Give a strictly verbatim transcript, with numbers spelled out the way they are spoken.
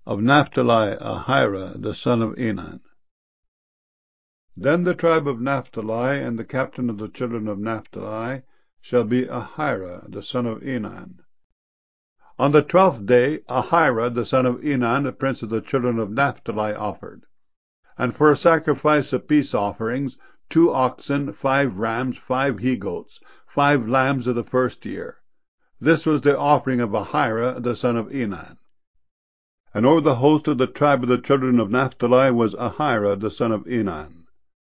Of Naphtali, Ahira the son of Enan. Then the tribe of Naphtali, and the captain of the children of Naphtali, shall be Ahira the son of Enan. On the twelfth day Ahira the son of Enan, the prince of the children of Naphtali, offered. And for a sacrifice of peace offerings, two oxen, five rams, five he-goats, five lambs of the first year. This was the offering of Ahira the son of Enan. And over the host of the tribe of the children of Naphtali was Ahira the son of Enan.